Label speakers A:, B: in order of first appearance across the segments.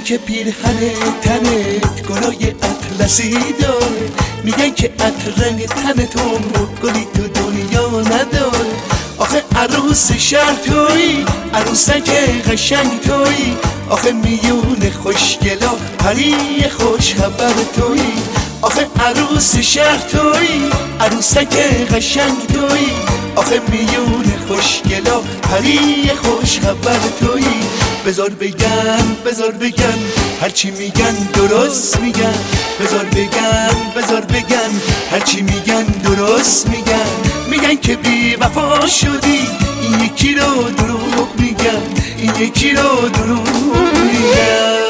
A: که پیرهن تنت گلای اطلسی داره، میگن که عطر رنگ تن تو گلی تو دنیا نداره. آخه عروس شهر تویی، عروسک قشنگ تویی، آخه میون خوشگلا پری خوش خبر تویی. آخه عروس شهر تویی، عروسک قشنگ تویی، آخه میون خوشگلا پری خوش خبر تویی. بذار بگن بذار بگن هرچی میگن درست میگن، بذار بگن هرچی میگن درست میگن. میگن که بی وفا شدی، این یکی رو دروغ میگن، این یکی رو دروغ میگن.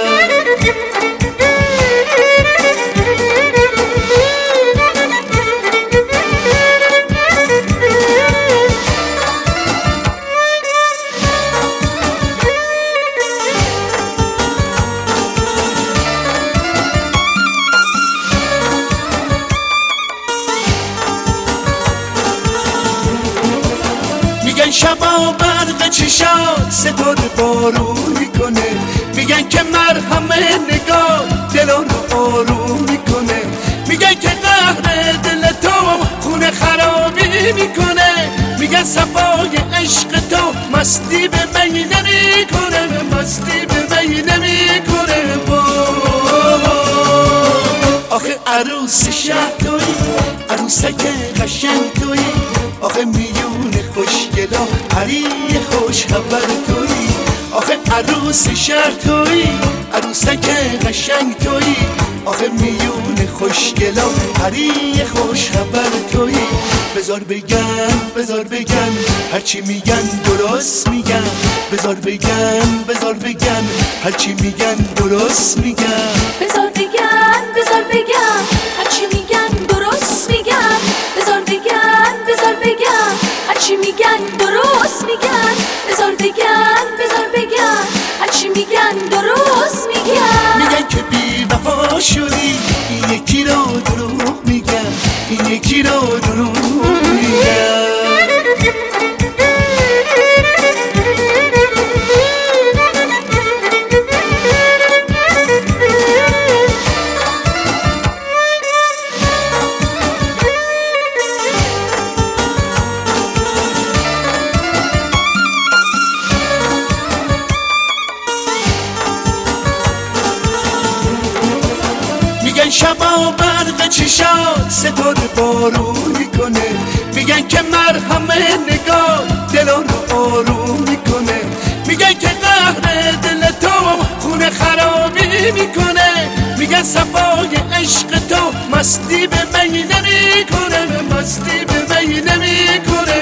A: میگن شبا برق چشات ستاره بارون میکنه، میگن که مرهم نگاه دلان رو آروم میکنه، میگن که قهر دل تو خونه خرابی میکنه، میگن صفای عشق تو مستی به می نمیکنه، مستی به می نمیکنه. آخه عروس شهر تویی، عروسک قشنگ تویی، آخه میون خوشگلا پری خوش خبر تویی. آخه عروس شهر تویی، عروسک قشنگ تویی، آخه میون خوشگلا پری خوش خبر تویی. بذار بگن هرچی میگن درست میگن، بذار بگن هرچی میگن درست میگن.
B: بذار بگن هرچی میگن درست میگن، بذار بگن هرچی میگن درست میگن، بذار بگن هرچی میگن درست میگن.
A: میگن که بی وفا شدی، این یکی رو دروغ میگن، این یکی رو دروغ میگن. میگن شبا برق چشات ستاره بارون میکنه، میگن که مرهم نگاه دلان رو آروم میکنه، میگن که قهر دل تو خونه خرابی میکنه، میگن صفای عشق تو مستی به می نمیکنه، مستی به می نمیکنه.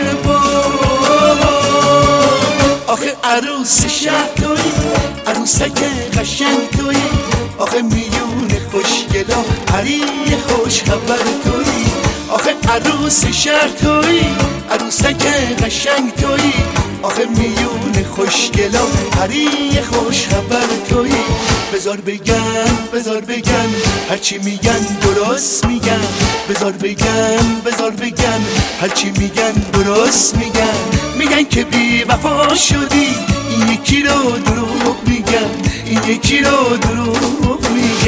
A: آخه عروس شهر تویی، عروسک قشنگ تویی، آخه میون خوشگلا پری خوش خبر تویی. آخه عروس شهر تویی، عروسک قشنگ تویی، آخه میون خوشگلا پری خوش خبر تویی. بذار بگن هرچی میگن درست میگن، بذار بگن هرچی میگن درست میگن. میگن که بی وفا شدی، این یکی رو دروغ میگن، این یکی رو دروغ میگن.